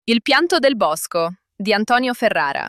Il pianto del bosco di Antonio Ferrara.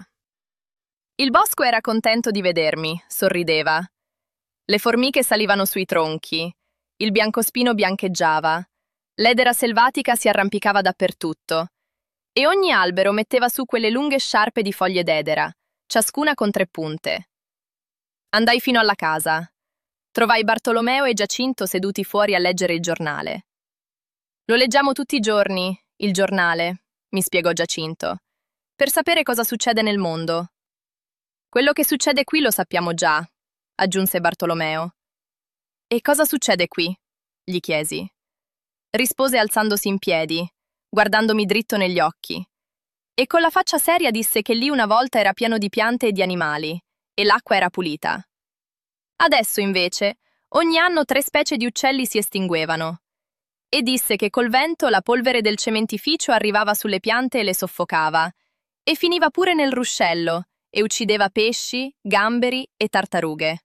Il bosco era contento di vedermi, sorrideva. Le formiche salivano sui tronchi, il biancospino biancheggiava, l'edera selvatica si arrampicava dappertutto e ogni albero metteva su quelle lunghe sciarpe di foglie d'edera, ciascuna con 3 punte. Andai fino alla casa. Trovai Bartolomeo e Giacinto seduti fuori a leggere il giornale. Lo leggiamo tutti i giorni, il giornale, mi spiegò Giacinto, per sapere cosa succede nel mondo. Quello che succede qui lo sappiamo già, aggiunse Bartolomeo. E cosa succede qui? Gli chiesi. Rispose alzandosi in piedi, guardandomi dritto negli occhi, e con la faccia seria disse che lì una volta era pieno di piante e di animali, e l'acqua era pulita. Adesso, invece, ogni anno 3 specie di uccelli si estinguevano, e disse che col vento la polvere del cementificio arrivava sulle piante e le soffocava, e finiva pure nel ruscello, e uccideva pesci, gamberi e tartarughe.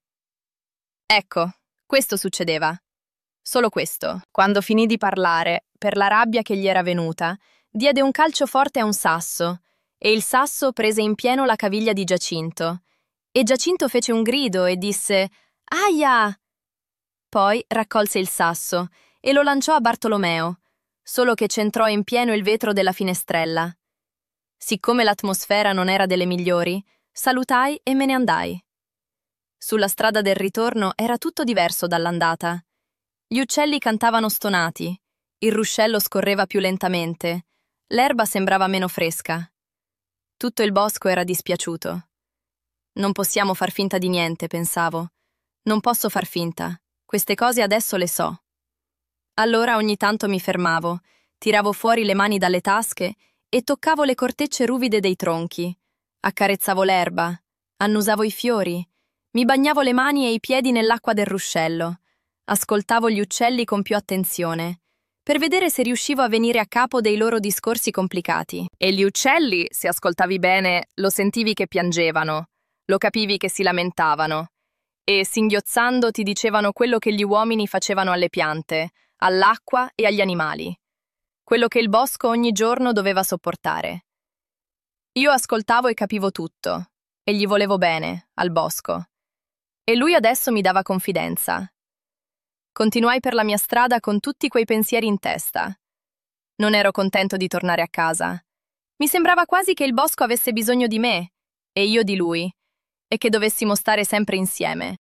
Ecco, questo succedeva. Solo questo. Quando finì di parlare, per la rabbia che gli era venuta, diede un calcio forte a un sasso, e il sasso prese in pieno la caviglia di Giacinto. E Giacinto fece un grido e disse «Aia!». Poi raccolse il sasso e lo lanciò a Bartolomeo, solo che centrò in pieno il vetro della finestrella. Siccome l'atmosfera non era delle migliori, salutai e me ne andai. Sulla strada del ritorno era tutto diverso dall'andata. Gli uccelli cantavano stonati, il ruscello scorreva più lentamente, l'erba sembrava meno fresca. Tutto il bosco era dispiaciuto. Non possiamo far finta di niente, pensavo. Non posso far finta. Queste cose adesso le so. Allora ogni tanto mi fermavo, tiravo fuori le mani dalle tasche e toccavo le cortecce ruvide dei tronchi. Accarezzavo l'erba, annusavo i fiori, mi bagnavo le mani e i piedi nell'acqua del ruscello. Ascoltavo gli uccelli con più attenzione, per vedere se riuscivo a venire a capo dei loro discorsi complicati. E gli uccelli, se ascoltavi bene, lo sentivi che piangevano, lo capivi che si lamentavano, e singhiozzando ti dicevano quello che gli uomini facevano alle piante, all'acqua e agli animali, quello che il bosco ogni giorno doveva sopportare. Io ascoltavo e capivo tutto, e gli volevo bene, al bosco. E lui adesso mi dava confidenza. Continuai per la mia strada con tutti quei pensieri in testa. Non ero contento di tornare a casa. Mi sembrava quasi che il bosco avesse bisogno di me, e io di lui, e che dovessimo stare sempre insieme.